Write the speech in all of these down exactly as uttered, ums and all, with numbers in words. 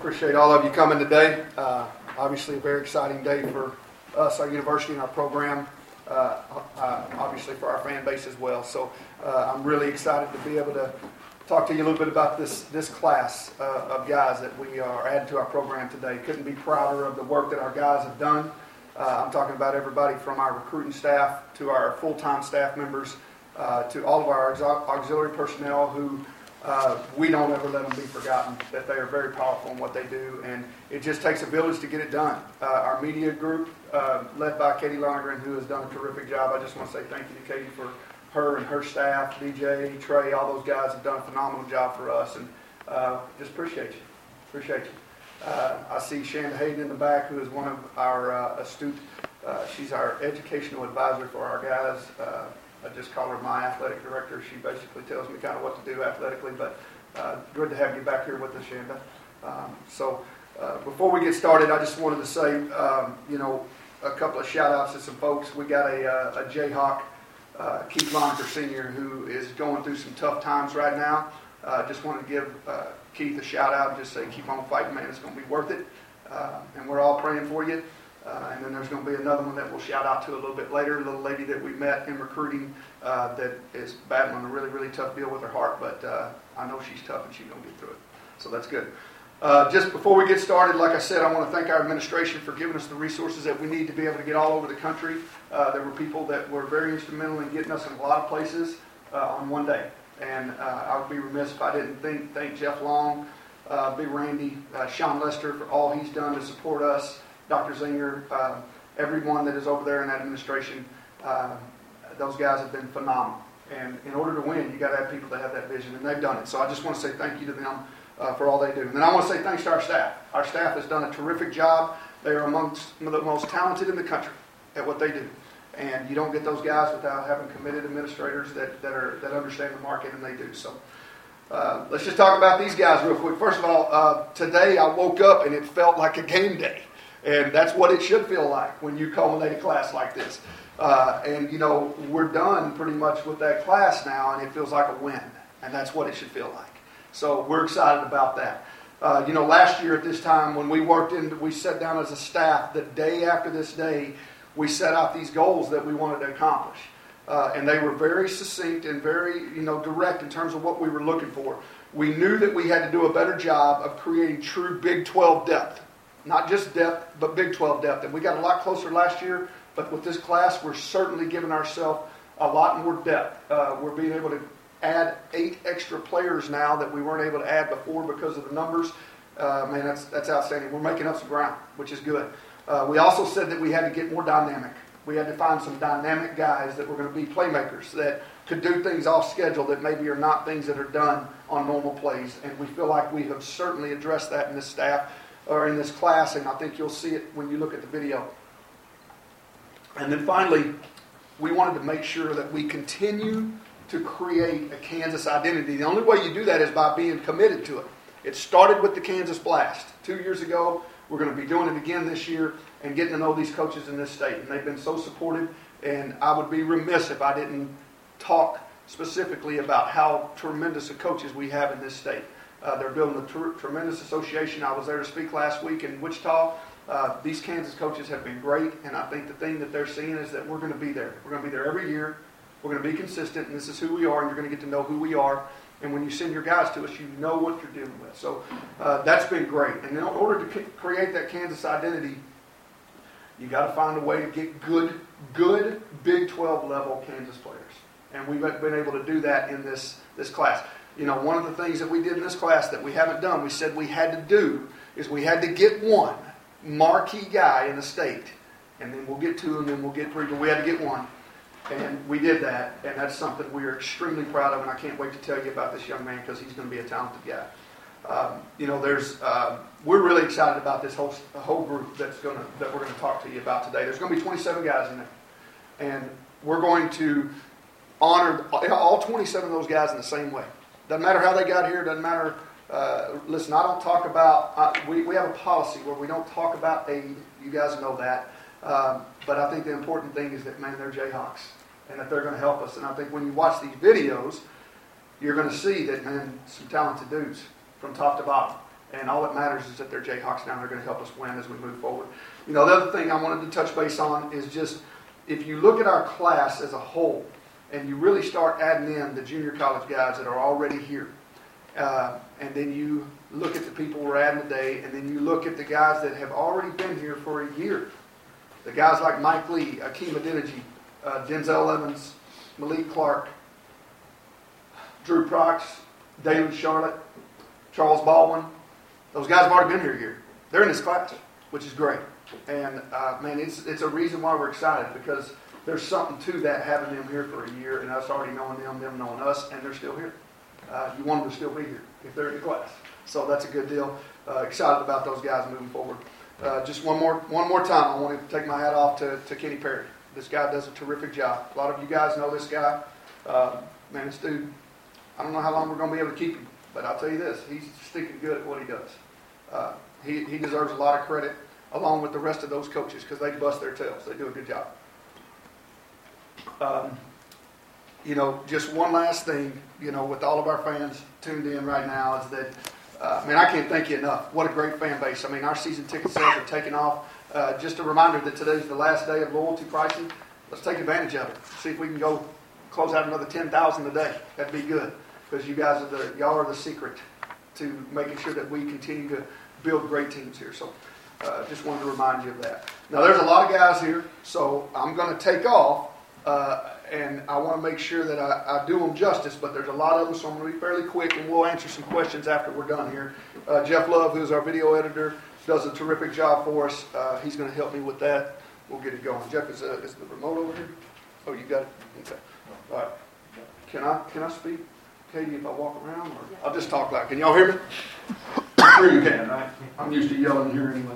appreciate all of you coming today. Uh, obviously a very exciting day for us, our university, and our program. Uh, uh, obviously for our fan base as well. So uh, I'm really excited to be able to talk to you a little bit about this this class uh, of guys that we are adding to our program today. Couldn't be prouder of the work that our guys have done. Uh, I'm talking about everybody from our recruiting staff to our full-time staff members uh, to all of our auxiliary personnel who uh, we don't ever let them be forgotten, that they are very powerful in what they do, and it just takes a village to get it done. Uh, our media group, uh, led by Katie Lonergan, who has done a terrific job. I just want to say thank you to Katie for her and her staff, D J, Trey, all those guys have done a phenomenal job for us, and uh, just appreciate you. Appreciate you. Uh, I see Shanda Hayden in the back, who is one of our uh, astute, uh, she's our educational advisor for our guys. Uh, I just call her my athletic director. She basically tells me kind of what to do athletically, but uh, good to have you back here with us, Shanda. Um, so uh, before we get started, I just wanted to say, um, you know, a couple of shout outs to some folks. We got a, uh, a Jayhawk, uh, Keith Loneker Senior, who is going through some tough times right now. Uh, just want to give uh, Keith a shout out and just say, keep on fighting, man. It's going to be worth it. Uh, and we're all praying for you. Uh, and then there's going to be another one that we'll shout out to a little bit later, a little lady that we met in recruiting uh, that is battling a really, really tough deal with her heart. But uh, I know she's tough and she's going to get through it. So that's good. Uh, just before we get started, like I said, I want to thank our administration for giving us the resources that we need to be able to get all over the country. Uh, there were people that were very instrumental in getting us in a lot of places uh, on one day. And uh, I would be remiss if I didn't think, thank Jeff Long, uh, Big Randy, uh, Sean Lester for all he's done to support us, Doctor Zinger, uh, everyone that is over there in that administration. Uh, those guys have been phenomenal. And in order to win, you got to have people that have that vision, and they've done it. So I just want to say thank you to them uh, for all they do. And then I want to say thanks to our staff. Our staff has done a terrific job. They are amongst some of the most talented in the country at what they do. And you don't get those guys without having committed administrators that, that are that understand the market, and they do. So uh, let's just talk about these guys real quick. First of all, uh, today I woke up and it felt like a game day. And that's what it should feel like when you culminate a class like this. Uh, and, you know, we're done pretty much with that class now, and it feels like a win. And that's what it should feel like. So we're excited about that. Uh, you know, last year at this time when we worked in, we sat down as a staff, the day after this day, we set out these goals that we wanted to accomplish. Uh, and they were very succinct and very, you know, direct in terms of what we were looking for. We knew that we had to do a better job of creating true Big twelve depth. Not just depth, but Big twelve depth. And we got a lot closer last year, but with this class, we're certainly giving ourselves a lot more depth. Uh, we're being able to add eight extra players now that we weren't able to add before because of the numbers. Uh, man, that's that's outstanding. We're making up some ground, which is good. Uh, we also said that we had to get more dynamic. We had to find some dynamic guys that were going to be playmakers that could do things off schedule that maybe are not things that are done on normal plays. And we feel like we have certainly addressed that in this staff or in this class, and I think you'll see it when you look at the video. And then finally, we wanted to make sure that we continue to create a Kansas identity. The only way you do that is by being committed to it. It started with the Kansas Blast two years ago. We're going to be doing it again this year and getting to know these coaches in this state. And they've been so supportive, and I would be remiss if I didn't talk specifically about how tremendous of coaches we have in this state. Uh, they're building a tr- tremendous association. I was there to speak last week in Wichita. Uh, these Kansas coaches have been great, and I think the thing that they're seeing is that we're going to be there. We're going to be there every year. We're going to be consistent, and this is who we are, and you're going to get to know who we are. And when you send your guys to us, you know what you're dealing with. So uh, that's been great. And in order to c- create that Kansas identity, you got to find a way to get good, good Big twelve level Kansas players. And we've been able to do that in this, this class. You know, one of the things that we did in this class that we haven't done, we said we had to do, is we had to get one marquee guy in the state. And then we'll get two, and then we'll get three, but we had to get one. And we did that, and that's something we are extremely proud of, and I can't wait to tell you about this young man because he's going to be a talented guy. Um, you know, there's uh, we're really excited about this whole whole group that's going to that we're going to talk to you about today. There's going to be twenty-seven guys in there, and we're going to honor all twenty-seven of those guys in the same way. Doesn't matter how they got here. Doesn't matter. Uh, listen, I don't talk about. Uh, we we have a policy where we don't talk about aid. You guys know that. Um, but I think the important thing is that, man, they're Jayhawks, and that they're going to help us. And I think when you watch these videos, you're going to see that, man, some talented dudes from top to bottom. And all that matters is that they're Jayhawks now. They're going to help us win as we move forward. You know, the other thing I wanted to touch base on is just, if you look at our class as a whole, and you really start adding in the junior college guys that are already here, uh, and then you look at the people we're adding today, and then you look at the guys that have already been here for a year. The guys like Mike Lee, Akeem Adeniji, uh, Denzel Evans, Malik Clark, Drew Prox, David Charlotte, Charles Baldwin. Those guys have already been here a year. They're in this class, which is great. And, uh, man, it's it's a reason why we're excited, because there's something to that, having them here for a year and us already knowing them, them knowing us, and they're still here. Uh, you want them to still be here if they're in the class. So that's a good deal. Uh, excited about those guys moving forward. Uh, just one more one more time, I want to take my hat off to, to Kenny Perry. This guy does a terrific job. A lot of you guys know this guy. Uh, man, this dude, I don't know how long we're going to be able to keep him, but I'll tell you this, he's stinking good at what he does. Uh, he, he deserves a lot of credit, along with the rest of those coaches, because they bust their tails. They do a good job. Um, you know, just one last thing, you know, with all of our fans tuned in right now, is that, uh, man, I can't thank you enough. What a great fan base. I mean, our season ticket sales are taking off. Uh, just a reminder that today's the last day of loyalty pricing. Let's take advantage of it. See if we can go close out another ten thousand a day. That'd be good, because you guys are the, y'all are the secret to making sure that we continue to build great teams here. So uh, just wanted to remind you of that. Now, there's a lot of guys here, so I'm going to take off, uh, and I want to make sure that I, I do them justice, but there's a lot of them, so I'm going to be fairly quick, and we'll answer some questions after we're done here. Uh, Jeff Love, who's our video editor, does a terrific job for us. Uh, he's going to help me with that. We'll get it going. Jeff, is, uh, is the remote over here? Oh, you got it? Okay. All right. Can I can I speak, Katie, if I walk around? Or I'll just talk loud. Can y'all hear me? I'm sure you can, right? I'm used to yelling here anyway.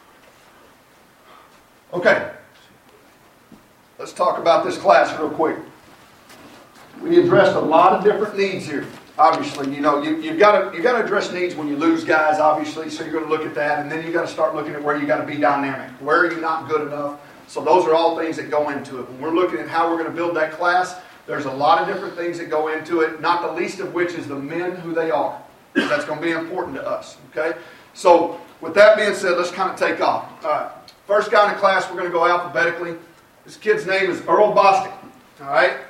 Okay. Let's talk about this class real quick. We addressed a lot of different needs here. Obviously, you know, you, you've got to you got to address needs when you lose guys, obviously, so you're going to look at that, and then you've got to start looking at where you got to be dynamic. Where are you not good enough? So those are all things that go into it. When we're looking at how we're going to build that class, there's a lot of different things that go into it, not the least of which is the men who they are. That's going to be important to us, okay? So with that being said, let's kind of take off. All right. First guy in the class, we're going to go alphabetically. This kid's name is Earl Bostic, all right?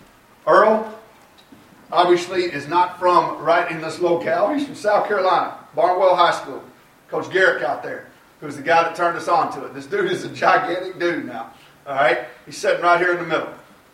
Earl, obviously, is not from right in this locale. He's from South Carolina, Barnwell High School. Coach Garrick out there, who's the guy that turned us on to it. This dude is a gigantic dude now, all right? He's sitting right here in the middle.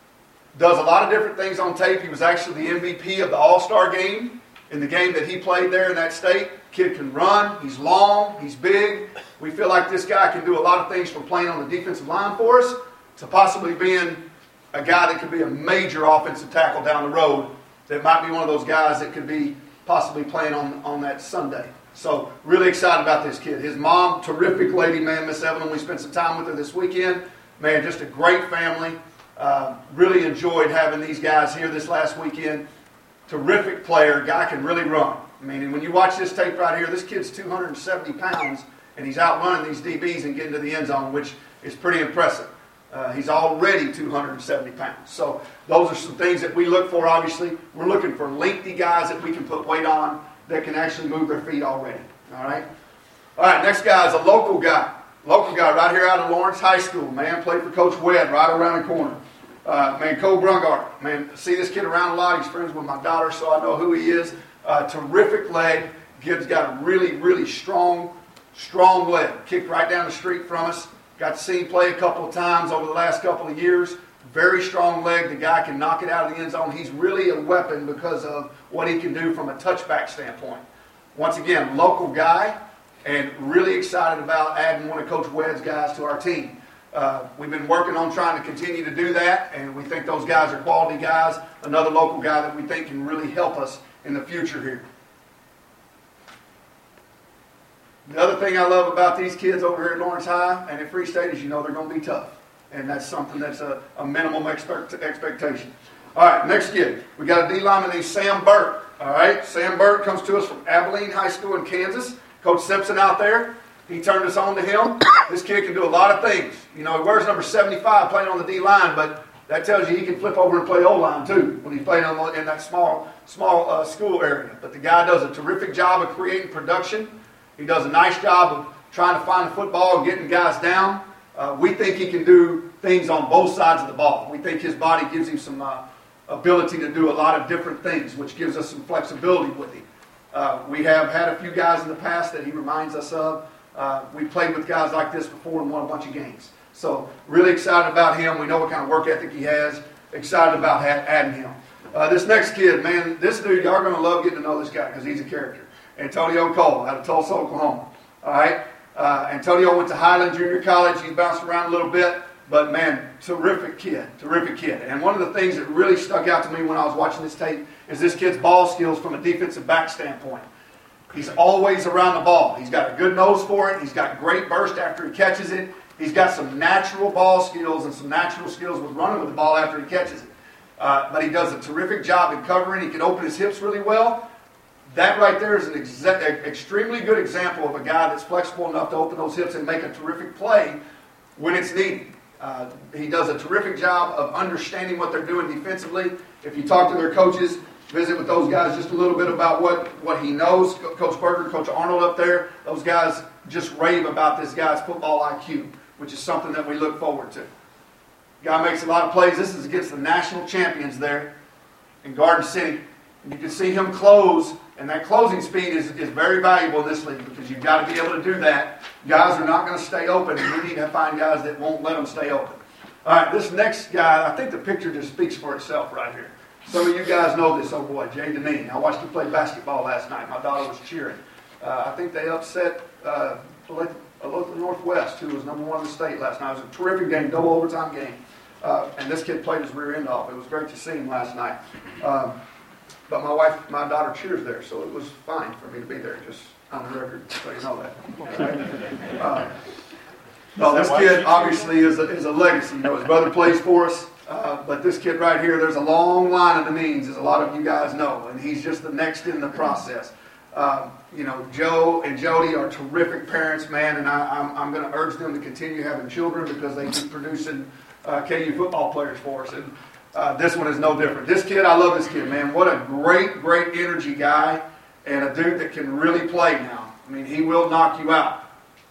Does a lot of different things on tape. He was actually the M V P of the All-Star game in the game that he played there in that state. Kid can run. He's long. He's big. We feel like this guy can do a lot of things from playing on the defensive line for us to possibly being a guy that could be a major offensive tackle down the road that might be one of those guys that could be possibly playing on, on that Sunday. So really excited about this kid. His mom, terrific lady, man, Miss Evelyn. We spent some time with her this weekend. Man, just a great family. Uh, really enjoyed having these guys here this last weekend. Terrific player. Guy can really run. I mean, and when you watch this tape right here, this kid's two hundred seventy pounds, and he's outrunning these D Bs and getting to the end zone, which is pretty impressive. Uh, he's already two hundred seventy pounds. So those are some things that we look for, obviously. We're looking for lengthy guys that we can put weight on that can actually move their feet already. All right? All right, next guy is a local guy. Local guy right here out of Lawrence High School. Man, played for Coach Webb right around the corner. Uh, man, Cole Brungart. Man, see this kid around a lot. He's friends with my daughter, so I know who he is. Uh, terrific leg. Kid's got a really, really strong, strong leg. Kicked right down the street from us. Got to see him play a couple of times over the last couple of years. Very strong leg. The guy can knock it out of the end zone. He's really a weapon because of what he can do from a touchback standpoint. Once again, local guy, and really excited about adding one of Coach Webb's guys to our team. Uh, we've been working on trying to continue to do that, and we think those guys are quality guys. Another local guy that we think can really help us in the future here. The other thing I love about these kids over here at Lawrence High and at Free State is, you know, they're going to be tough. And that's something that's a, a minimum expect, expectation. All right, next kid. We got a D lineman named Sam Burt. All right, Sam Burt comes to us from Abilene High School in Kansas. Coach Simpson out there, he turned us on to him. This kid can do a lot of things. You know, he wears number seventy-five playing on the D line, but that tells you he can flip over and play O-line too when he's playing on, in that small, small uh, school area. But the guy does a terrific job of creating production. He does a nice job of trying to find the football and getting guys down. Uh, we think he can do things on both sides of the ball. We think his body gives him some uh, ability to do a lot of different things, which gives us some flexibility with him. Uh, we have had a few guys in the past that he reminds us of. Uh, we played with guys like this before and won a bunch of games. So really excited about him. We know what kind of work ethic he has. Excited about ha- adding him. Uh, this next kid, man, this dude, y'all are going to love getting to know this guy because he's a character. Antonio Cole out of Tulsa, Oklahoma. All right? Uh, Antonio went to Highland Junior College. He's bounced around a little bit. But, man, terrific kid. Terrific kid. And one of the things that really stuck out to me when I was watching this tape is this kid's ball skills from a defensive back standpoint. He's always around the ball. He's got a good nose for it. He's got great burst after he catches it. He's got some natural ball skills and some natural skills with running with the ball after he catches it. Uh, but he does a terrific job in covering. He can open his hips really well. That right there is an exa- extremely good example of a guy that's flexible enough to open those hips and make a terrific play when it's needed. Uh, he does a terrific job of understanding what they're doing defensively. If you talk to their coaches, visit with those guys just a little bit about what, what he knows. Coach Berger, Coach Arnold up there, those guys just rave about this guy's football I Q, which is something that we look forward to. Guy makes a lot of plays. This is against the national champions there in Garden City. And you can see him close, and that closing speed is, is very valuable in this league because you've got to be able to do that. Guys are not going to stay open, and we need to find guys that won't let them stay open. All right, this next guy, I think the picture just speaks for itself right here. Some of you guys know this old boy, Jay Deneen. I watched him play basketball last night. My daughter was cheering. Uh, I think they upset uh, Local Northwest, who was number one in the state last night. It was a terrific game, double overtime game. Uh, and this kid played his rear end off. It was great to see him last night. Um, but my wife, my daughter cheers there, so it was fine for me to be there, just on the record, so you know that. Right? Uh, no, this kid obviously is a, is a legacy. You know, his brother plays for us. Uh, but this kid right here, there's a long line of the means, as a lot of you guys know, and he's just the next in the process. Uh, you know, Joe and Jody are terrific parents, man, and I, I'm, I'm going to urge them to continue having children because they keep producing uh, K U football players for us. And uh, this one is no different. This kid, I love this kid, man. What a great, great energy guy and a dude that can really play now. I mean, he will knock you out.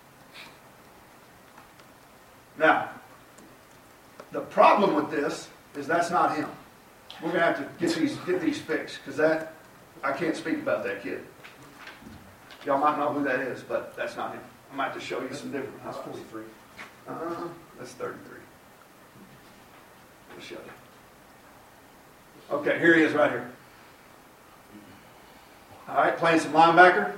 Now, the problem with this is that's not him. We're going to have to get these get these fixed because that I can't speak about that kid. Y'all might know who that is, but that's not him. I might have to show you some different. That's forty-three. Uh-huh. That's thirty-three. I'll show you. Okay, here he is right here. All right, playing some linebacker.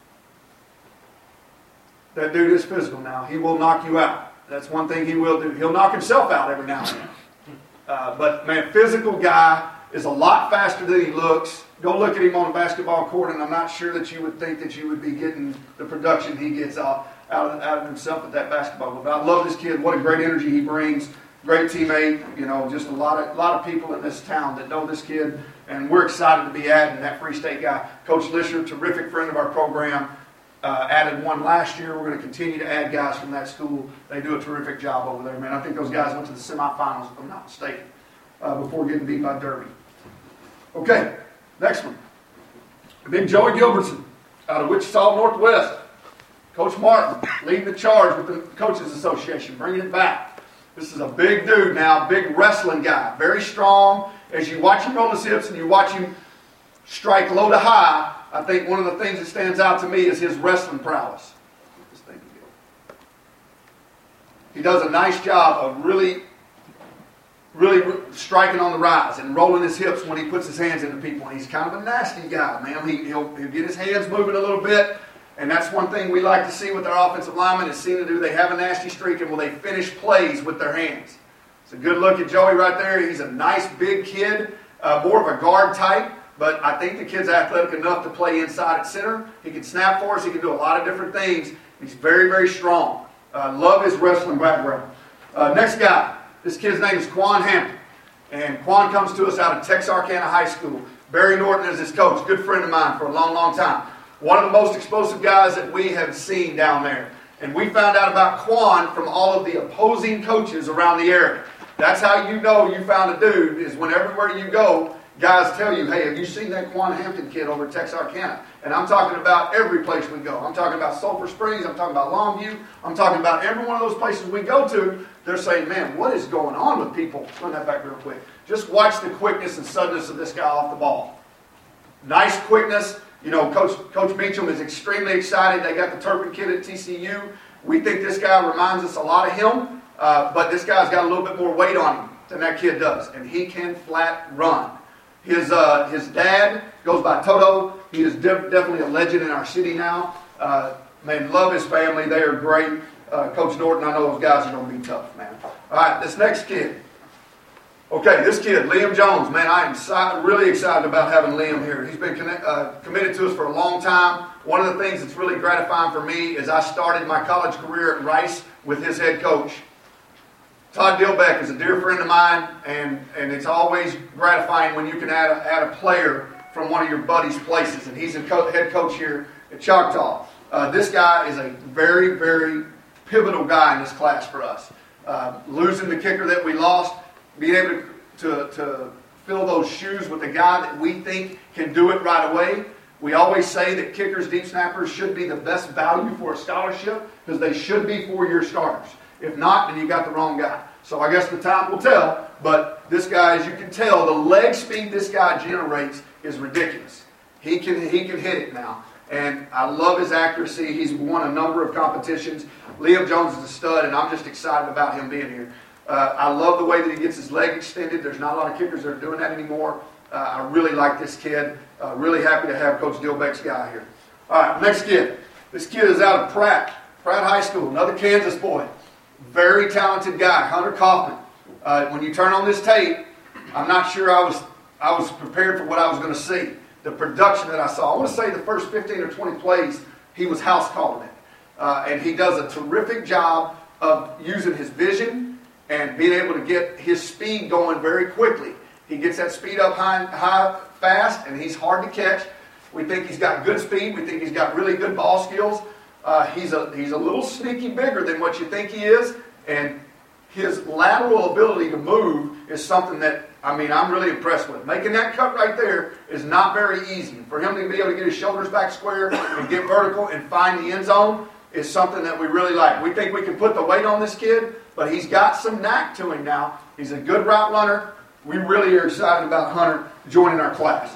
That dude is physical now. He will knock you out. That's one thing he will do. He'll knock himself out every now and then. Uh, but, man, physical guy is a lot faster than he looks. Go look at him on a basketball court, and I'm not sure that you would think that you would be getting the production he gets out, out, of, out of himself at that basketball court. But I love this kid. What a great energy he brings. Great teammate. You know, just a lot of, lot of people in this town that know this kid, and we're excited to be adding that Free State guy. Coach Lisher, terrific friend of our program. Uh, added one last year. We're going to continue to add guys from that school. They do a terrific job over there, man. I think those guys went to the semifinals, if I'm not mistaken, uh, before getting beat by Derby. Okay, next one. Big Joey Gilbertson out of Wichita Northwest. Coach Martin leading the charge with the Coaches Association, bringing it back. This is a big dude now, big wrestling guy, very strong. As you watch him roll his hips and you watch him strike low to high, I think one of the things that stands out to me is his wrestling prowess. This thing he does a nice job of really, really striking on the rise and rolling his hips when he puts his hands into people. And he's kind of a nasty guy, man. He, he'll, he'll get his hands moving a little bit. And that's one thing we like to see with our offensive linemen is seeing to do they have a nasty streak and will they finish plays with their hands. It's a good look at Joey right there. He's a nice big kid, uh, more of a guard type. But I think the kid's athletic enough to play inside at center. He can snap for us. He can do a lot of different things. He's very, very strong. Uh, love his wrestling background. Uh, next guy. This kid's name is Quan Hampton. And Quan comes to us out of Texarkana High School. Barry Norton is his coach. Good friend of mine for a long, long time. One of the most explosive guys that we have seen down there. And we found out about Quan from all of the opposing coaches around the area. That's how you know you found a dude, is when everywhere you go, guys tell you, hey, have you seen that Quan Hampton kid over at Texarkana? And I'm talking about every place we go. I'm talking about Sulphur Springs. I'm talking about Longview. I'm talking about every one of those places we go to. They're saying, man, what is going on with people? Run that back real quick. Just watch the quickness and suddenness of this guy off the ball. Nice quickness. You know, Coach, Coach Meacham is extremely excited. They got the Turpin kid at T C U. We think this guy reminds us a lot of him, uh, but this guy's got a little bit more weight on him than that kid does, and he can flat run. His uh, his dad goes by Toto. He is def- definitely a legend in our city now. Uh, man, love his family. They are great. Uh, Coach Norton, I know those guys are going to be tough, man. All right, this next kid. Okay, this kid, Liam Jones. Man, I am si- really excited about having Liam here. He's been connect- uh, committed to us for a long time. One of the things that's really gratifying for me is I started my college career at Rice with his head coach. Todd Dilbeck is a dear friend of mine, and, and it's always gratifying when you can add a, add a player from one of your buddies' places, and he's a co- head coach here at Choctaw. Uh, this guy is a very, very pivotal guy in this class for us. Uh, losing the kicker that we lost, being able to, to, to fill those shoes with a guy that we think can do it right away. We always say that kickers, deep snappers should be the best value for a scholarship because they should be four-year starters. If not, then you got the wrong guy. So I guess the time will tell, but this guy, as you can tell, the leg speed this guy generates is ridiculous. He can, he can hit it now. And I love his accuracy. He's won a number of competitions. Liam Jones is a stud, and I'm just excited about him being here. Uh, I love the way that he gets his leg extended. There's not a lot of kickers that are doing that anymore. Uh, I really like this kid. Uh, really happy to have Coach Dilbeck's guy here. All right, next kid. This kid is out of Pratt, Pratt High School, another Kansas boy. Very talented guy, Hunter Kaufman. Uh, when you turn on this tape, I'm not sure I was I was prepared for what I was going to see. The production that I saw. I want to say the first fifteen or twenty plays, he was house calling it. Uh, and he does a terrific job of using his vision and being able to get his speed going very quickly. He gets that speed up high, high fast, and he's hard to catch. We think he's got good speed. We think he's got really good ball skills. Uh, he's a he's a little sneaky bigger than what you think he is, and his lateral ability to move is something that, I mean, I'm really impressed with. Making that cut right there is not very easy. For him to be able to get his shoulders back square and get vertical and find the end zone is something that we really like. We think we can put the weight on this kid, but he's got some knack to him now. He's a good route runner. We really are excited about Hunter joining our class.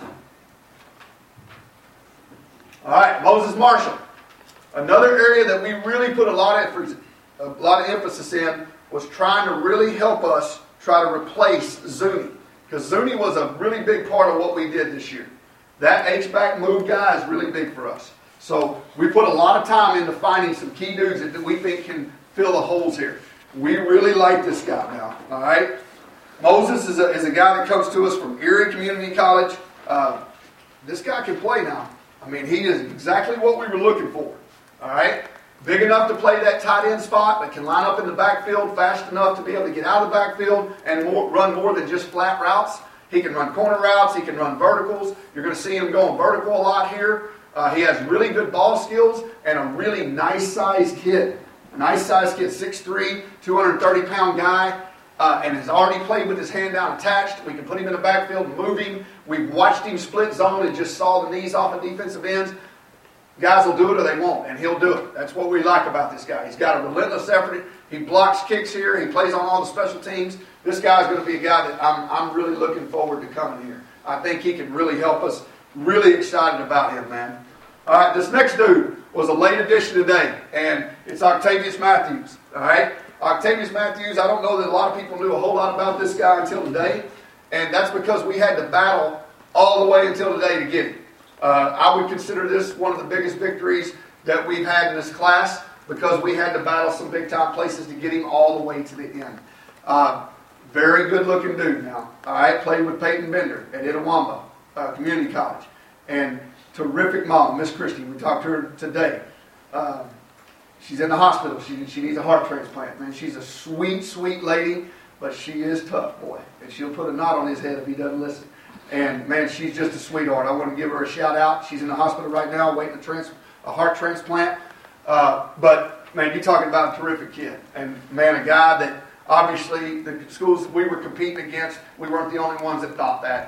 All right, Moses Marshall. Another area that we really put a lot of effort, a lot of emphasis in was trying to really help us try to replace Zuni. Because Zuni was a really big part of what we did this year. That H-back move guy is really big for us. So we put a lot of time into finding some key dudes that we think can fill the holes here. We really like this guy now. All right? Moses is a, is a guy that comes to us from Erie Community College. Uh, this guy can play now. I mean, he is exactly what we were looking for. All right? Big enough to play that tight end spot, but can line up in the backfield fast enough to be able to get out of the backfield and more, run more than just flat routes. He can run corner routes. He can run verticals. You're going to see him going vertical a lot here. Uh, he has really good ball skills and a really nice-sized kid. A nice-sized kid, six three, two hundred thirty pound guy, uh, and has already played with his hand down attached. We can put him in the backfield and move him. We've watched him split zone and just saw the knees off of defensive ends. Guys will do it or they won't, and he'll do it. That's what we like about this guy. He's got a relentless effort. He blocks kicks here. He plays on all the special teams. This guy's going to be a guy that I'm, I'm really looking forward to coming here. I think he can really help us. Really excited about him, man. All right, this next dude was a late addition today, and it's Octavius Matthews. All right, Octavius Matthews, I don't know that a lot of people knew a whole lot about this guy until today, and that's because we had to battle all the way until today to get him. Uh, I would consider this one of the biggest victories that we've had in this class because we had to battle some big-time places to get him all the way to the end. Uh, very good-looking dude now. All right, played with Peyton Bender at Itawamba uh, Community College. And terrific mom, Miss Christie. We talked to her today. Uh, she's in the hospital. She, she needs a heart transplant. Man, she's a sweet, sweet lady, but she is tough, boy. And she'll put a knot on his head if he doesn't listen. And, man, she's just a sweetheart. I want to give her a shout-out. She's in the hospital right now waiting a, trans- a heart transplant. Uh, but, man, you're talking about a terrific kid. And, man, a guy that obviously the schools that we were competing against, we weren't the only ones that thought that.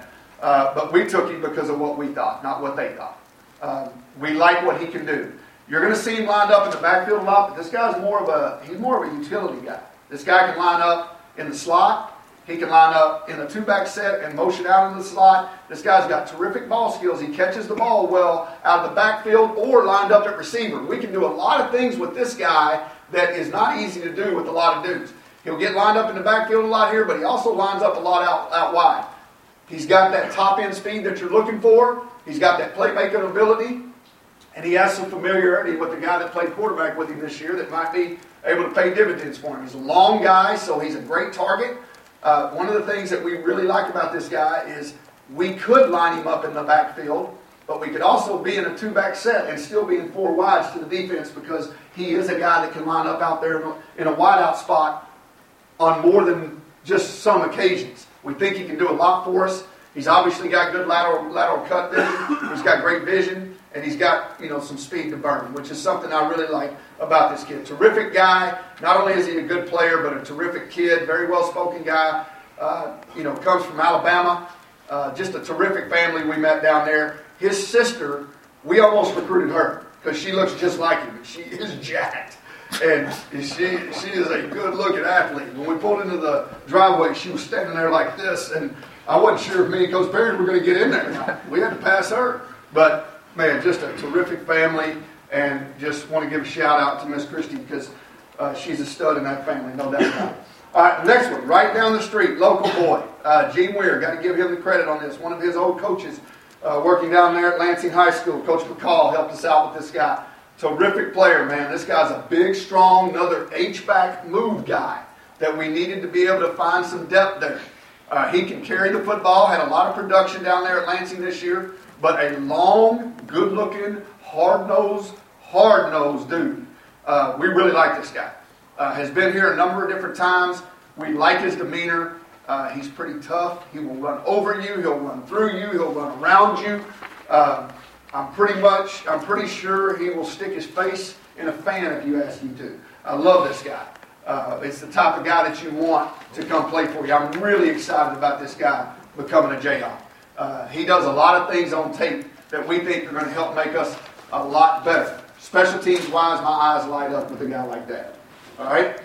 Uh, but we took him because of what we thought, not what they thought. Um, we like what he can do. You're going to see him lined up in the backfield a lot, but this guy's more of a he's more of a utility guy. This guy can line up in the slot. He can line up in a two-back set and motion out into the slot. This guy's got terrific ball skills. He catches the ball well out of the backfield or lined up at receiver. We can do a lot of things with this guy that is not easy to do with a lot of dudes. He'll get lined up in the backfield a lot here, but he also lines up a lot out, out wide. He's got that top-end speed that you're looking for. He's got that playmaking ability. And he has some familiarity with the guy that played quarterback with him this year that might be able to pay dividends for him. He's a long guy, so he's a great target. Uh, one of the things that we really like about this guy is we could line him up in the backfield, but we could also be in a two-back set and still be in four wides to the defense because he is a guy that can line up out there in a wide-out spot on more than just some occasions. We think he can do a lot for us. He's obviously got good lateral lateral cut vision. He's got great vision, and he's got, you know, some speed to burn, which is something I really like about this kid. Terrific guy. Not only is he a good player, but a terrific kid. Very well-spoken guy. Uh, you know, comes from Alabama. Uh, just a terrific family we met down there. His sister, we almost recruited her because she looks just like him. She is jacked. And she she is a good-looking athlete. When we pulled into the driveway, she was standing there like this, and I wasn't sure if me and Coach Perry were going to get in there. We had to pass her. But, man, just a terrific family, and just want to give a shout-out to Miss Christie because uh, she's a stud in that family, no doubt about it. All right, next one, right down the street, local boy, uh, Gene Weir. Got to give him the credit on this. One of his old coaches uh, working down there at Lansing High School, Coach McCall, helped us out with this guy. Terrific player, man. This guy's a big, strong, another H-back move guy that we needed to be able to find some depth there. Uh, he can carry the football, had a lot of production down there at Lansing this year, but a long, good-looking, hard-nosed, hard-nosed dude. Uh, we really like this guy. Uh, has been here a number of different times. We like his demeanor. Uh, he's pretty tough. He will run over you. He'll run through you. He'll run around you. Uh, I'm pretty much, I'm pretty sure he will stick his face in a fan if you ask him to. I love this guy. Uh, it's the type of guy that you want to come play for you. I'm really excited about this guy becoming a Jayhawk. Uh, he does a lot of things on tape that we think are going to help make us a lot better. Special teams wise, my eyes light up with a guy like that. All right?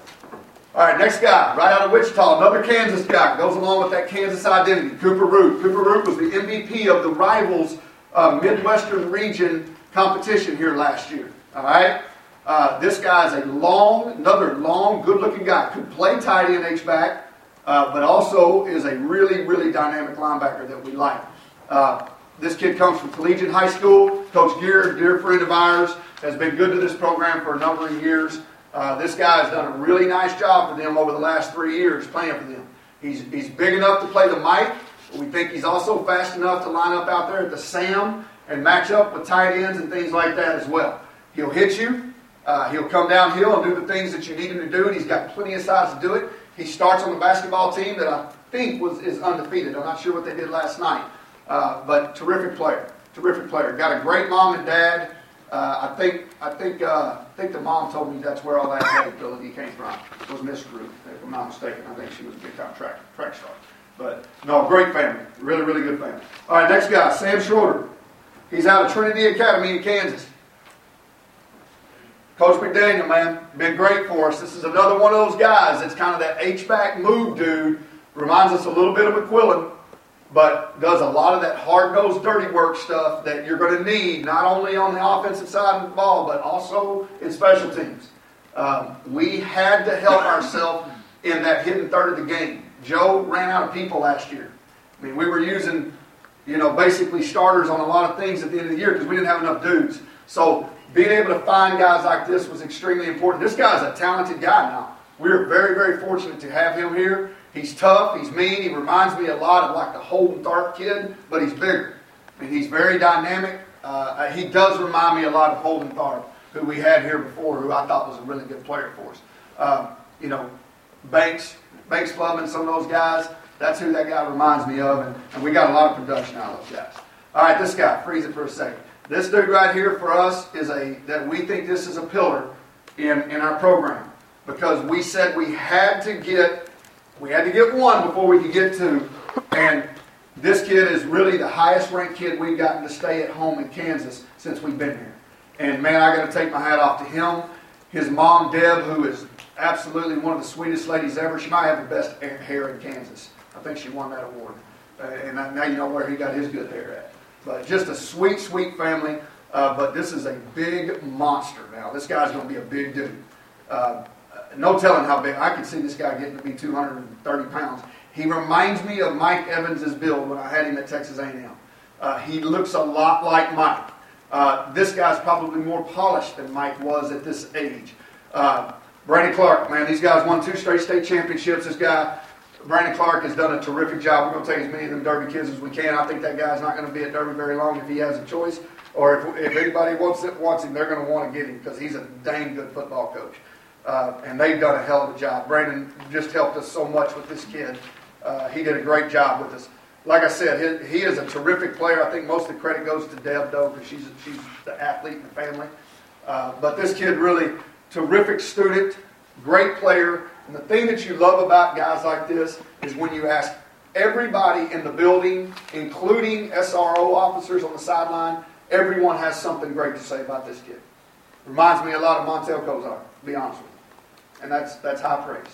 All right, next guy, right out of Wichita, another Kansas guy. Goes along with that Kansas identity, Cooper Root. Cooper Root was the M V P of the Rivals uh, Midwestern region competition here last year. All right? Uh, this guy's a long, another long, good-looking guy. Could play tight end H-back, uh, but also is a really, really dynamic linebacker that we like. Uh, this kid comes from Collegiate High School. Coach Gear, dear friend of ours, has been good to this program for a number of years. Uh, this guy has done a really nice job for them over the last three years playing for them. He's, he's big enough to play the Mike. But we think he's also fast enough to line up out there at the Sam and match up with tight ends and things like that as well. He'll hit you. Uh, he'll come downhill and do the things that you need him to do, and he's got plenty of size to do it. He starts on the basketball team that I think was is undefeated. I'm not sure what they did last night, uh, but terrific player, terrific player. Got a great mom and dad. Uh, I think I think uh, I think the mom told me that's where all that athletic ability came from. Was Miss Ruth, if I'm not mistaken. I think she was a big time track track star. But no, great family, really really good family. All right, next guy, Sam Schroeder. He's out of Trinity Academy in Kansas. Coach McDaniel, man, been great for us. This is another one of those guys that's kind of that H-back move dude. Reminds us a little bit of McQuillan, but does a lot of that hard-nosed, dirty work stuff that you're going to need, not only on the offensive side of the ball, but also in special teams. Um, we had to help ourselves in that hidden third of the game. Joe ran out of people last year. I mean, we were using, you know, basically starters on a lot of things at the end of the year because we didn't have enough dudes. So being able to find guys like this was extremely important. This guy's a talented guy now. We're very, very fortunate to have him here. He's tough. He's mean. He reminds me a lot of like the Holden Tharp kid, but he's bigger. And he's very dynamic. Uh, he does remind me a lot of Holden Tharp, who we had here before, who I thought was a really good player for us. Um, you know, Banks, Banks Clubman, some of those guys, that's who that guy reminds me of. And, and we got a lot of production out of those guys. All right, this guy, freeze it for a second. This dude right here for us is a, that we think this is a pillar in, in our program. Because we said we had to get, we had to get one before we could get two. And This kid is really the highest ranked kid we've gotten to stay at home in Kansas since we've been here. And man, I got to take my hat off to him. His mom, Deb, who is absolutely one of the sweetest ladies ever. She might have the best hair in Kansas. I think she won that award. Uh, and now you know where he got his good hair at. But just a sweet, sweet family. Uh, but this is a big monster now. This guy's going to be a big dude. Uh, no telling how big. I could see this guy getting to be two hundred thirty pounds. He reminds me of Mike Evans' build when I had him at Texas A and M. Uh, he looks a lot like Mike. Uh, this guy's probably more polished than Mike was at this age. Uh, Brandon Clark, man, these guys won two straight state championships. This guy, Brandon Clark, has done a terrific job. We're going to take as many of them Derby kids as we can. I think that guy's not going to be at Derby very long if he has a choice. Or if, if anybody wants, it, wants him, they're going to want to get him because he's a dang good football coach. Uh, and they've done a hell of a job. Brandon just helped us so much with this kid. Uh, he did a great job with us. Like I said, he, he is a terrific player. I think most of the credit goes to Deb, though, because she's, she's the athlete in the family. Uh, but this kid really, terrific student, great player. And the thing that you love about guys like this is when you ask everybody in the building, including S R O officers on the sideline, everyone has something great to say about this kid. Reminds me a lot of Montel Kozar, to be honest with you. And that's, that's high praise.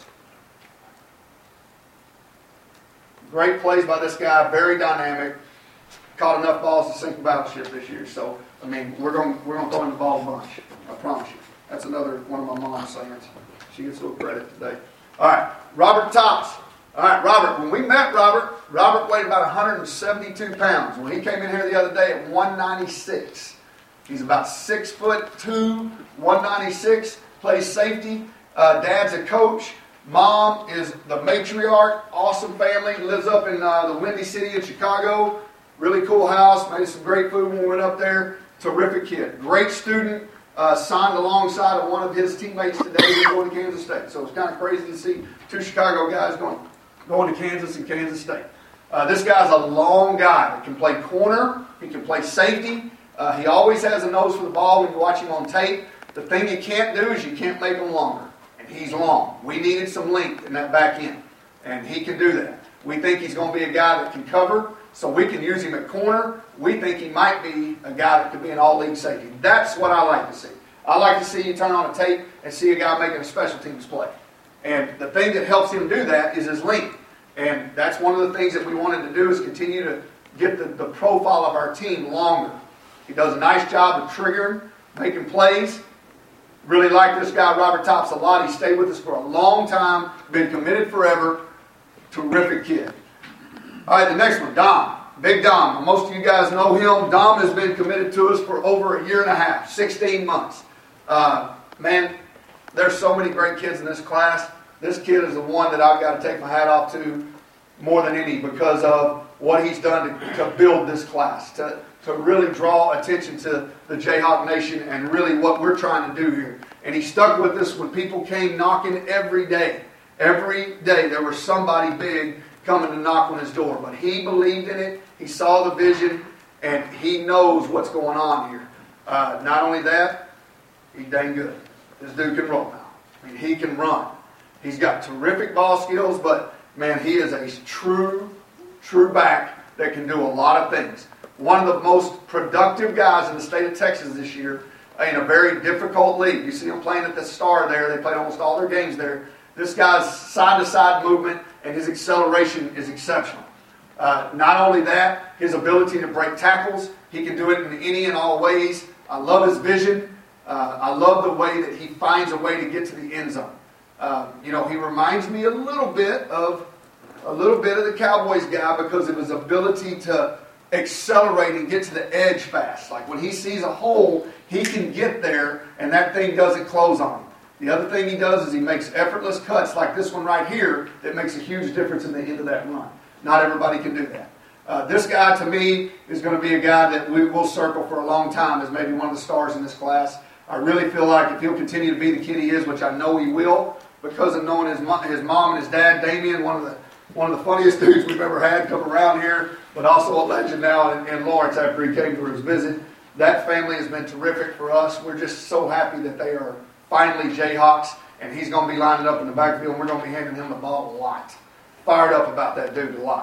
Great plays by this guy, very dynamic. Caught enough balls to sink a battleship this year. So, I mean, we're going we're going to throw in the ball a bunch. I promise you. That's another one of my mom's sayings. She gets a little credit today. All right, Robert Tops. All right, Robert. When we met Robert, Robert weighed about one hundred seventy-two pounds. When he came in here the other day at one ninety-six. He's about six foot two, one ninety-six. Plays safety. Uh, dad's a coach. Mom is the matriarch, awesome family, lives up in uh, the Windy City in Chicago. Really cool house, made some great food when we went up there. Terrific kid. Great student, uh, signed alongside of one of his teammates today who's going to Kansas State. So it's kind of crazy to see two Chicago guys going, going to Kansas and Kansas State. Uh, this guy's a long guy that can play corner, he can play safety. Uh, he always has a nose for the ball when you watch him on tape. The thing you can't do is you can't make him longer. He's long. We needed some length in that back end, and he can do that. We think he's going to be a guy that can cover, so we can use him at corner. We think he might be a guy that could be an all-league safety. That's what I like to see. I like to see you turn on a tape and see a guy making a special teams play. And the thing that helps him do that is his length. And that's one of the things that we wanted to do is continue to get the, the profile of our team longer. He does a nice job of triggering, making plays. Really like this guy, Robert Tops, a lot. He stayed with us for a long time, been committed forever. Terrific kid. All right, the next one, Dom. Big Dom. Most of you guys know him. Dom has been committed to us for over a year and a half, sixteen months. Uh, man, there's so many great kids in this class. This kid is the one that I've got to take my hat off to more than any because of what he's done to, to build this class, to to really draw attention to the Jayhawk Nation and really what we're trying to do here. And he stuck with us when people came knocking every day. Every day there was somebody big coming to knock on his door. But he believed in it. He saw the vision. And he knows what's going on here. Uh, not only that, he's dang good. This dude can roll now. I mean, he can run. He's got terrific ball skills. But, man, he is a true, true back that can do a lot of things. One of the most productive guys in the state of Texas this year in a very difficult league. You see him playing at the Star there. They played almost all their games there. This guy's side-to-side movement and his acceleration is exceptional. Uh, not only that, his ability to break tackles. He can do it in any and all ways. I love his vision. Uh, I love the way that he finds a way to get to the end zone. Uh, you know, he reminds me a little bit of a little bit of the Cowboys guy because of his ability to accelerate and get to the edge fast. Like when he sees a hole, he can get there and that thing doesn't close on him. The other thing he does is he makes effortless cuts like this one right here that makes a huge difference in the end of that run. Not everybody can do that. Uh, this guy, to me, is going to be a guy that we will circle for a long time as maybe one of the stars in this class. I really feel like if he'll continue to be the kid he is, which I know he will, because of knowing his mom, his mom and his dad, Damien, one of the one of the funniest dudes we've ever had come around here, but also a legend now in, in Lawrence after he came for his visit. That family has been terrific for us. We're just so happy that they are finally Jayhawks, and he's going to be lining up in the backfield, and we're going to be handing him the ball a lot. Fired up about that dude a lot.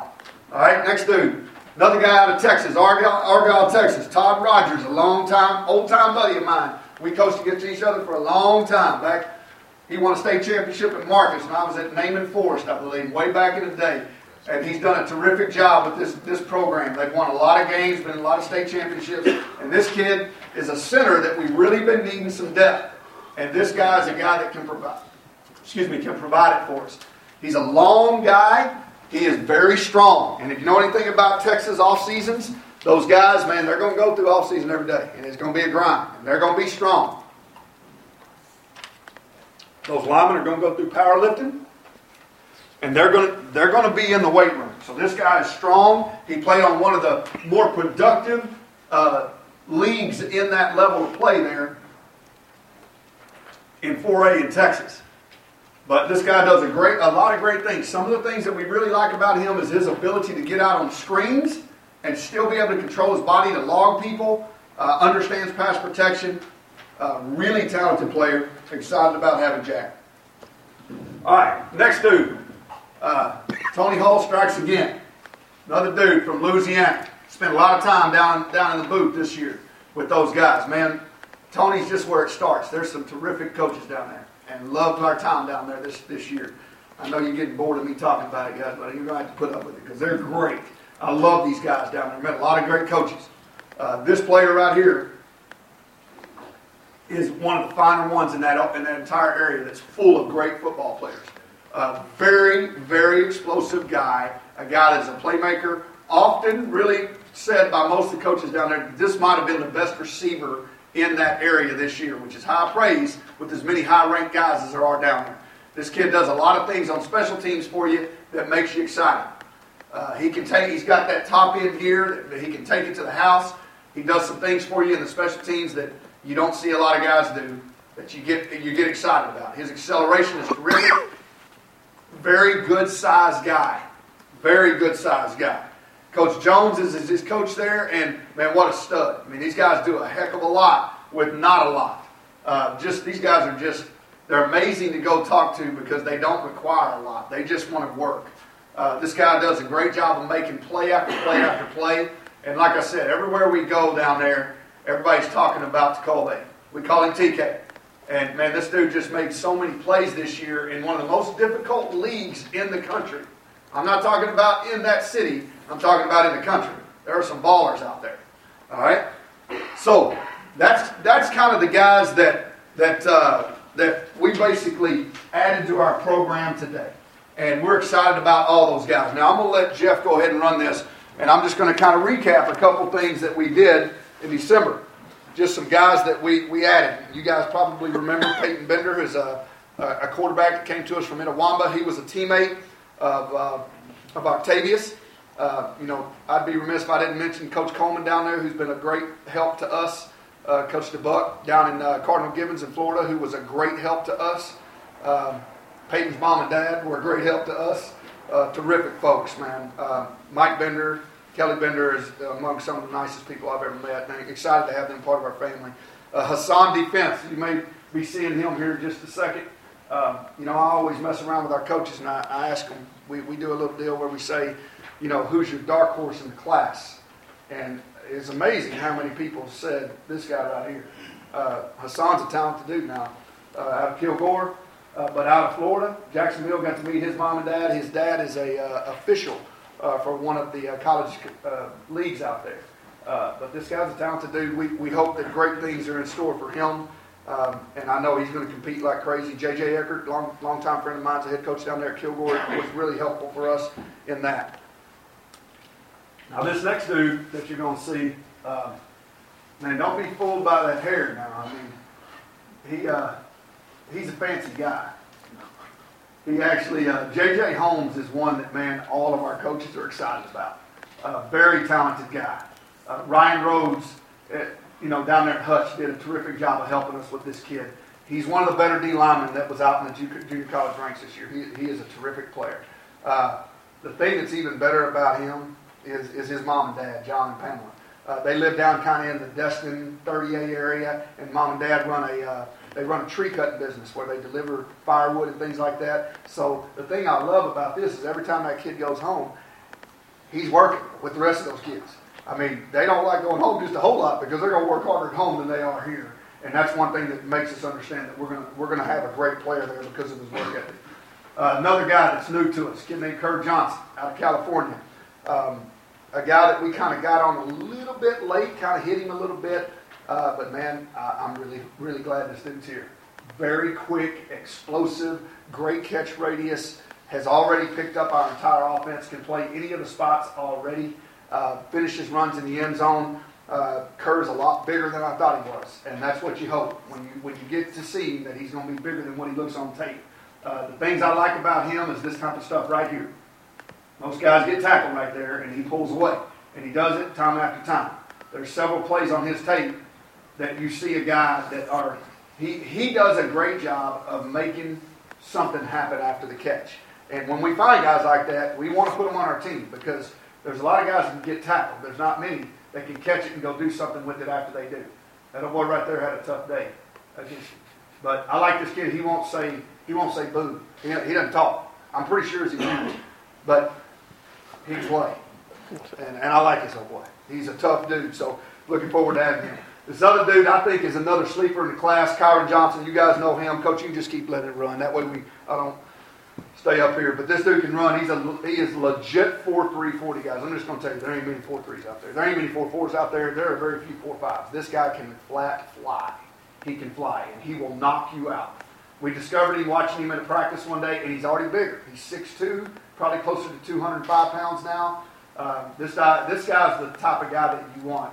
All right, next dude. Another guy out of Texas, Argyle, Argyle, Texas. Todd Rogers, a long time, old time buddy of mine. We coached against each other for a long time. Back, he won a state championship at Marcus, and I was at Naaman Forest, I believe, way back in the day. And he's done a terrific job with this, this program. They've won a lot of games, been in a lot of state championships. And this kid is a center that we've really been needing some depth. And this guy is a guy that can provide, excuse me, can provide it for us. He's a long guy. He is very strong. And if you know anything about Texas off seasons, those guys, man, they're going to go through off season every day. And it's going to be a grind. And they're going to be strong. Those linemen are going to go through powerlifting. And they're going to they're going to be in the weight room. So this guy is strong. He played on one of the more productive uh, leagues in that level of play there in four A in Texas. But this guy does a great a lot of great things. Some of the things that we really like about him is his ability to get out on screens and still be able to control his body to log people. Uh, understands pass protection. Uh, really talented player. Excited about having Jack. All right, next dude. Uh, Tony Hall strikes again. Another dude from Louisiana. Spent a lot of time down, down in the booth this year with those guys. Man, Tony's just where it starts. There's some terrific coaches down there. And loved our time down there this, this year. I know you're getting bored of me talking about it, guys, but you're going to have to put up with it because they're great. I love these guys down there. Met a lot of great coaches. Uh, this player right here is one of the finer ones in that, in that entire area that's full of great football players. A very, very explosive guy, a guy that's a playmaker. Often really said by most of the coaches down there, this might have been the best receiver in that area this year, which is high praise with as many high-ranked guys as there are down there. This kid does a lot of things on special teams for you that makes you excited. Uh, he can take, he's got that top-end gear that he can take it to the house. He does some things for you in the special teams that you don't see a lot of guys do that you get you get excited about. His acceleration is terrific. Very good sized guy. Very good sized guy. Coach Jones is, is his coach there, and man, what a stud. I mean, these guys do a heck of a lot with not a lot. Uh, just these guys are just, they're amazing to go talk to because they don't require a lot. They just want to work. Uh, this guy does a great job of making play after play after play. And like I said, everywhere we go down there, everybody's talking about Tacole. We call him T K. And, man, this dude just made so many plays this year in one of the most difficult leagues in the country. I'm not talking about in that city. I'm talking about in the country. There are some ballers out there. All right? So that's that's kind of the guys that that uh, that we basically added to our program today. And we're excited about all those guys. Now, I'm going to let Jeff go ahead and run this. And I'm just going to kind of recap a couple things that we did in December. Just some guys that we, we added. You guys probably remember Peyton Bender, who's a, a quarterback that came to us from Itawamba. He was a teammate of, uh, of Octavius. Uh, you know, I'd be remiss if I didn't mention Coach Coleman down there, who's been a great help to us. Uh, Coach DeBuck down in uh, Cardinal Gibbons in Florida, who was a great help to us. Um, Peyton's mom and dad were a great help to us. Uh, terrific folks, man. Uh, Mike Bender, Kelly Bender is among some of the nicest people I've ever met. And I'm excited to have them part of our family. Uh, Hassan Defense, you may be seeing him here in just a second. Uh, you know, I always mess around with our coaches, and I, I ask them, we, we do a little deal where we say, you know, who's your dark horse in the class? And it's amazing how many people said this guy right here. Uh, Hassan's a talented dude now, uh, out of Kilgore, uh, but out of Florida. Jacksonville, got to meet his mom and dad. His dad is a uh, official uh, for one of the uh, college uh, leagues out there. Uh, but this guy's a talented dude. We, we hope that great things are in store for him. Um, and I know he's going to compete like crazy. J J Eckert, long, long-time friend of mine, is a head coach down there at Kilgore, was really helpful for us in that. Now this next dude that you're going to see, uh, man, don't be fooled by that hair now. I mean, he uh, he's a fancy guy. He actually, uh, J J Holmes is one that, man, all of our coaches are excited about. Uh, very talented guy. Uh, Ryan Rhodes, uh, you know, down there at Hutch did a terrific job of helping us with this kid. He's one of the better D linemen that was out in the junior, junior college ranks this year. He, he is a terrific player. Uh, the thing that's even better about him is, is his mom and dad, John and Pamela. Uh, they live down kind of in the Destin thirty A area, and mom and dad run a uh, they run a tree cutting business where they deliver firewood and things like that. So the thing I love about this is every time that kid goes home, he's working with the rest of those kids. I mean, they don't like going home just a whole lot because they're going to work harder at home than they are here. And that's one thing that makes us understand that we're going to we're going to have a great player there because of his work ethic. Uh, another guy that's new to us, a kid named Kerr Johnson out of California. Um, a guy that we kind of got on a little bit late, kind of hit him a little bit. Uh, but, man, I, I'm really, really glad this dude's here. Very quick, explosive, great catch radius, has already picked up our entire offense, can play any of the spots already, uh, finishes runs in the end zone. Uh, Kerr's a lot bigger than I thought he was, and that's what you hope when you when you get to see that he's going to be bigger than what he looks on tape. Uh, the things I like about him is this type of stuff right here. Most guys get tackled right there, and he pulls away, and he does it time after time. There's several plays on his tape that you see a guy that are he he does a great job of making something happen after the catch. And when we find guys like that, we want to put them on our team because there's a lot of guys that can get tackled. There's not many that can catch it and go do something with it after they do. That boy right there had a tough day. But I like this kid. He won't say he won't say boo. He, he doesn't talk. I'm pretty sure he's a but he can play. And, and I like his old boy. He's a tough dude. So looking forward to having him. This other dude I think is another sleeper in the class, Kyron Johnson. You guys know him. Coach, you can just keep letting it run. That way we I don't stay up here. But this dude can run. He's a he is legit four three forty guys. I'm just going to tell you, there ain't many four threes out there. There ain't many four fours out there. There are very few four fives. This guy can flat fly. He can fly, and he will knock you out. We discovered him watching him in a practice one day, and he's already bigger. He's six two, probably closer to two hundred five pounds now. Um, this guy, this guy's the type of guy that you want.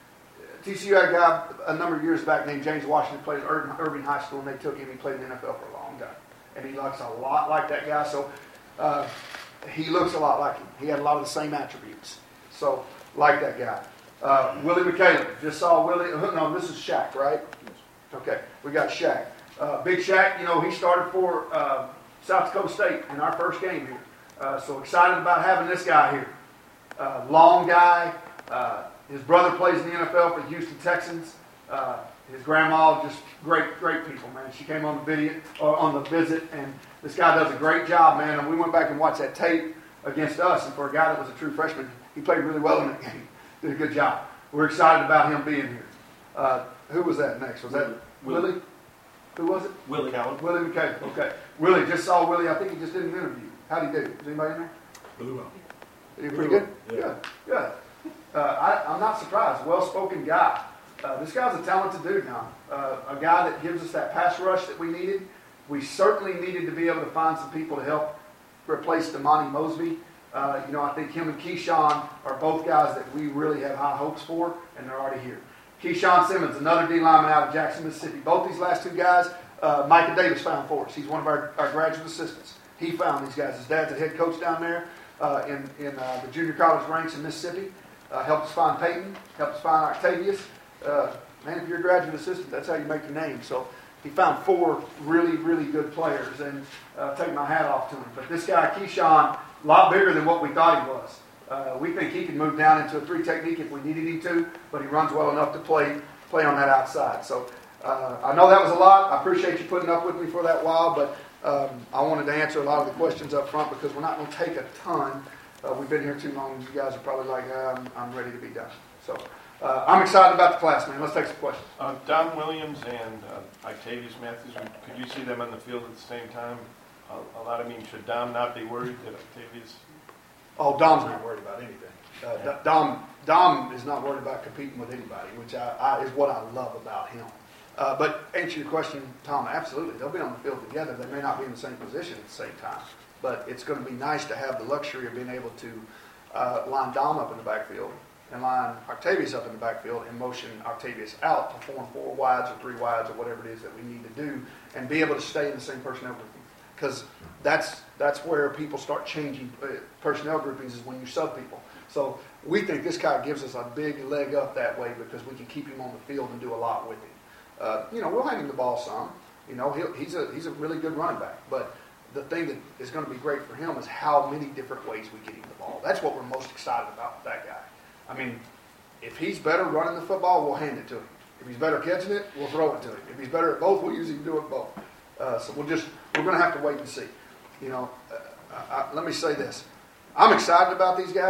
T C U had a guy a number of years back named James Washington, played at Irving, Irving High School, and they took him. He played in the N F L for a long time. And he looks a lot like that guy. So uh, he looks a lot like him. He had a lot of the same attributes. So like that guy. Uh, Willie McCaleb. Just saw Willie. No, this is Shaq, right? Okay. We got Shaq. Uh, Big Shaq, you know, he started for uh, South Dakota State in our first game here. Uh, so excited about having this guy here. Uh, long guy. Uh, his brother plays in the N F L for the Houston Texans. Uh, His grandma, just great, great people, man. She came on the video, or on the visit, and this guy does a great job, man. And we went back and watched that tape against us, and for a guy that was a true freshman, he played really well in that game. Did a good job. We're excited about him being here. Uh, who was that next? Was that Willie? Willie? Who was it? Willie Callum. Willie McCabe. Okay. Willie, just saw Willie. I think he just did an interview. How'd he do? Was anybody in there? Really well. Did he pretty good? Yeah. Good. Good. Uh, I, I'm not surprised. Well-spoken guy. Uh, this guy's a talented dude now. Uh, a guy that gives us that pass rush that we needed. We certainly needed to be able to find some people to help replace Damani Mosby. Uh, you know, I think him and Keyshawn are both guys that we really have high hopes for, and they're already here. Keyshawn Simmons, another D lineman out of Jackson, Mississippi. Both these last two guys, uh, Micah Davis found for us. He's one of our, our graduate assistants. He found these guys. His dad's a head coach down there uh, in, in uh, the junior college ranks in Mississippi. Uh, helped us find Peyton, helped us find Octavius. Uh, man, if you're a graduate assistant, that's how you make your name. So he found four really, really good players, and uh, take my hat off to him. But this guy, Keyshawn, a lot bigger than what we thought he was. Uh, we think he can move down into a three technique if we needed him to, but he runs well enough to play play on that outside. So uh, I know that was a lot. I appreciate you putting up with me for that while, but um, I wanted to answer a lot of the questions up front because we're not going to take a ton. Uh, we've been here too long. You guys are probably like, uh, I'm, I'm ready to be done. So uh, I'm excited about the class, man. Let's take some questions. Uh, Dom Williams and uh, Octavius Matthews, could you see them on the field at the same time? Uh, a lot of mean, should Dom not be worried that Octavius? Oh, Dom's not worried about anything. Uh, yeah. Dom Dom is not worried about competing with anybody, which I, I, is what I love about him. Uh, but answer your question, Tom, absolutely. They'll be on the field together. They may not be in the same position at the same time. But it's going to be nice to have the luxury of being able to uh, line Dom up in the backfield and line Octavius up in the backfield and motion Octavius out to form four wides or three wides or whatever it is that we need to do and be able to stay in the same personnel grouping. Because that's that's where people start changing uh, personnel groupings is when you sub people. So we think this guy gives us a big leg up that way because we can keep him on the field and do a lot with him. Uh, you know, we'll hand him the ball some. You know, he'll, he's a he's a really good running back, but the thing that is going to be great for him is how many different ways we get him the ball. That's what we're most excited about with that guy. I mean, if he's better running the football, we'll hand it to him. If he's better catching it, we'll throw it to him. If he's better at both, we'll usually do it both. Uh, so we'll just we're going to have to wait and see. You know, uh, I, I, let me say this: I'm excited about these guys.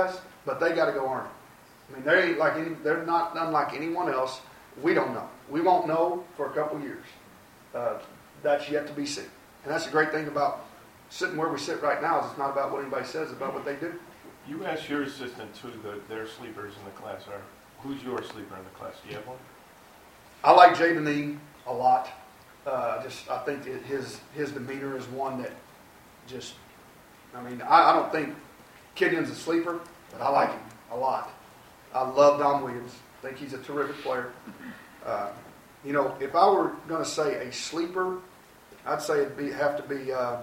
but they got to go earn it. I mean, they ain't like any, they're not unlike anyone else. We don't know. We won't know for a couple years. Uh, that's yet to be seen. And that's the great thing about sitting where we sit right now is it's not about what anybody says, it's about what they do. You asked your assistant who the, their sleepers in the class are. Who's your sleeper in the class? Do you have one? I like Jaden Ean a lot. Uh, just I think that his his demeanor is one that just, I mean, I, I don't think Kenyon's a sleeper, but I like him a lot. I love Dom Williams. I think he's a terrific player. Uh, you know, if I were going to say a sleeper, I'd say it'd be have to be uh,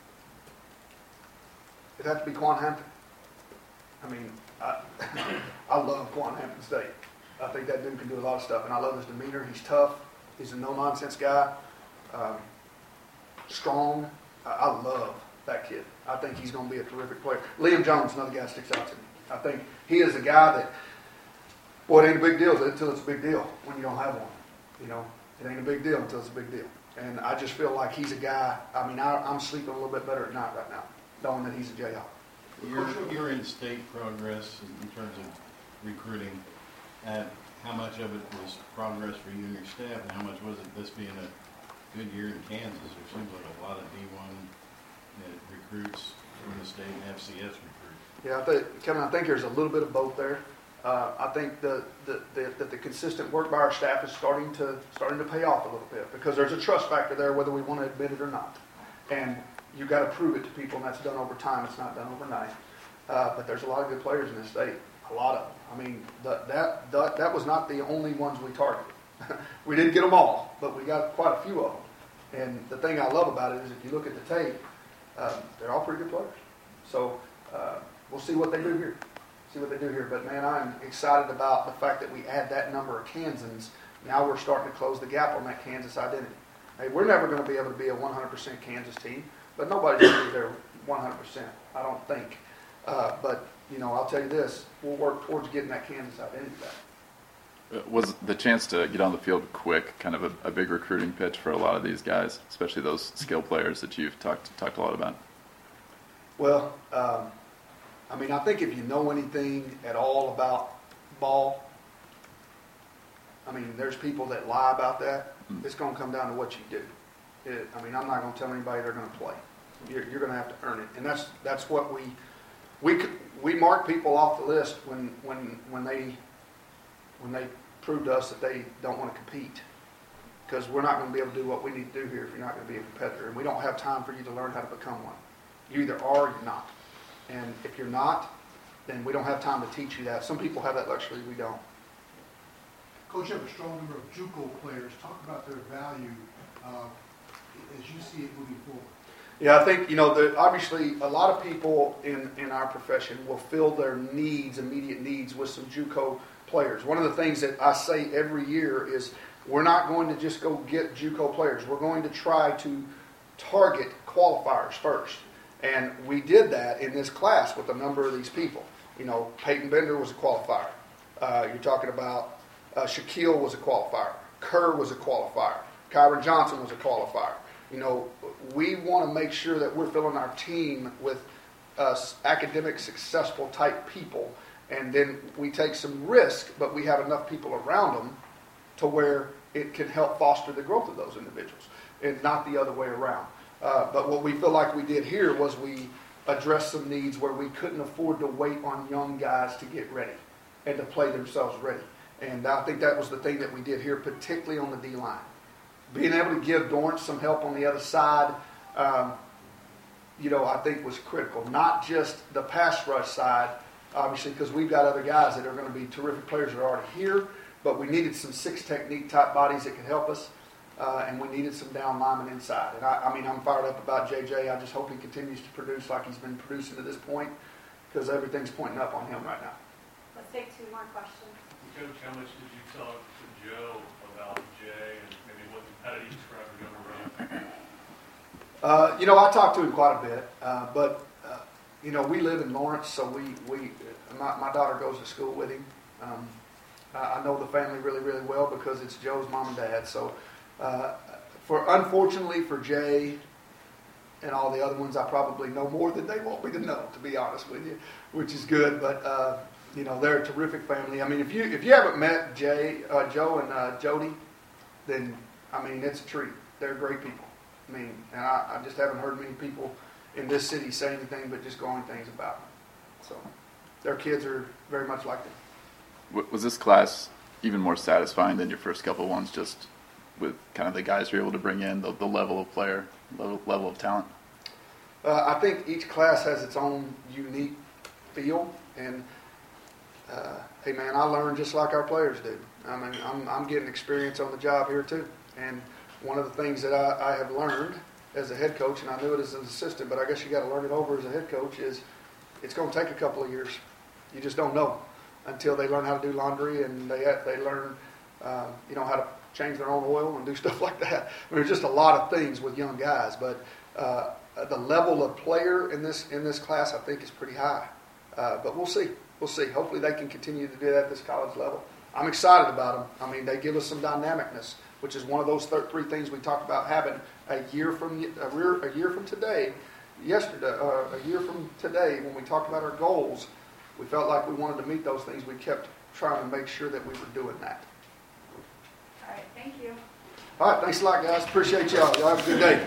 it'd have to be Quan Hampton. I mean, I, I love Quan Hampton State. I think that dude can do a lot of stuff, and I love his demeanor. He's tough. He's a no-nonsense guy. Um, strong. I, I love that kid. I think he's going to be a terrific player. Liam Jones, another guy that sticks out to me. I think he is a guy that, boy, it ain't a big deal until it's a big deal when you don't have one. You know, it ain't a big deal until it's a big deal. And I just feel like he's a guy, I mean, I, I'm sleeping a little bit better at night right now, knowing that he's a Jayhawk. Your, your in-state progress in terms of recruiting, uh, how much of it was progress for you and your staff, and how much was it this being a good year in Kansas? There seems like a lot of D one uh, recruits from the state and F C S recruits. Yeah, I think, Kevin, I think there's a little bit of both there. Uh, I think the, the, the, that the consistent work by our staff is starting to starting to pay off a little bit because there's a trust factor there, whether we want to admit it or not. And you've got to prove it to people, and that's done over time. It's not done overnight. Uh, but there's a lot of good players in this state, a lot of them. I mean, the, that, that that was not the only ones we targeted. We didn't get them all, but we got quite a few of them. And the thing I love about it is if you look at the tape, um, they're all pretty good players. So uh, we'll see what they do here. See what they do here. But, man, I'm excited about the fact that we add that number of Kansans. Now we're starting to close the gap on that Kansas identity. Hey, we're never going to be able to be a one hundred percent Kansas team, but nobody's going to be there one hundred percent, I don't think. Uh, but, you know, I'll tell you this, we'll work towards getting that Kansas identity back. Was the chance to get on the field quick kind of a, a big recruiting pitch for a lot of these guys, especially those skill players that you've talked talked a lot about? Well, um, I mean, I think if you know anything at all about ball, I mean, there's people that lie about that. Mm. It's going to come down to what you do. It, I mean, I'm not going to tell anybody they're going to play. You're, you're going to have to earn it, and that's that's what we we we mark people off the list when when when they. when they prove to us that they don't want to compete. Because we're not going to be able to do what we need to do here if you're not going to be a competitor. And we don't have time for you to learn how to become one. You either are or you're not. And if you're not, then we don't have time to teach you that. Some people have that luxury, we don't. Coach, you have a strong number of JUCO players. Talk about their value uh, as you see it moving forward. Yeah, I think, you know, the, obviously a lot of people in, in our profession will fill their needs, immediate needs, with some JUCO players. One of the things that I say every year is we're not going to just go get JUCO players. We're going to try to target qualifiers first. And we did that in this class with a number of these people. You know, Peyton Bender was a qualifier. Uh, you're talking about uh, Shaquille was a qualifier. Kerr was a qualifier. Kyron Johnson was a qualifier. You know, we want to make sure that we're filling our team with uh, academic, successful type people. And then we take some risk, but we have enough people around them to where it can help foster the growth of those individuals, and not the other way around. Uh, but what we feel like we did here was we addressed some needs where we couldn't afford to wait on young guys to get ready and to play themselves ready. And I think that was the thing that we did here, particularly on the D-line. Being able to give Dorrance some help on the other side, um, you know, I think was critical. Not just the pass rush side, obviously, because we've got other guys that are going to be terrific players that are already here, but we needed some six technique type bodies that could help us, uh, and we needed some down linemen inside. And I, I mean, I'm fired up about J J. I just hope he continues to produce like he's been producing to this point, because everything's pointing up on him right now. Let's take two more questions. Coach, how much did you talk to Joe about Jay, and maybe what, how did he describe the younger run? Uh, you know, I talked to him quite a bit, uh, but uh, you know, we live in Lawrence, so we we my, my daughter goes to school with him. Um, I, I know the family really, really well because it's Joe's mom and dad. So, uh, for unfortunately for Jay, and all the other ones I probably know more than they want me to know, to be honest with you, which is good. But uh, you know, they're a terrific family. I mean, if you if you haven't met Jay, uh, Joe, and uh, Jody, then I mean, it's a treat. They're great people. I mean, and I, I just haven't heard many people in this city say anything but just glowing things about them. So their kids are very much like them. W- Was this class even more satisfying than your first couple ones, just with kind of the guys you're able to bring in, the, the level of player, level, level of talent? Uh, I think each class has its own unique feel, and uh, hey man, I learn just like our players do. I mean, I'm, I'm getting experience on the job here too, and one of the things that I, I have learned as a head coach, and I knew it as an assistant, but I guess you got to learn it over as a head coach, is it's going to take a couple of years. You just don't know until they learn how to do laundry and they they learn, uh, you know, how to change their own oil and do stuff like that. I mean, there's just a lot of things with young guys, but uh, the level of player in this in this class, I think, is pretty high. Uh, but we'll see. We'll see. Hopefully, they can continue to do that at this college level. I'm excited about them. I mean, they give us some dynamicness, which is one of those th- three things we talked about having a year from a year, a year from today. Yesterday, uh, a year from today, when we talked about our goals, we felt like we wanted to meet those things. We kept trying to make sure that we were doing that. All right, thank you. All right, thanks a lot, guys. Appreciate y'all. Y'all have a good day.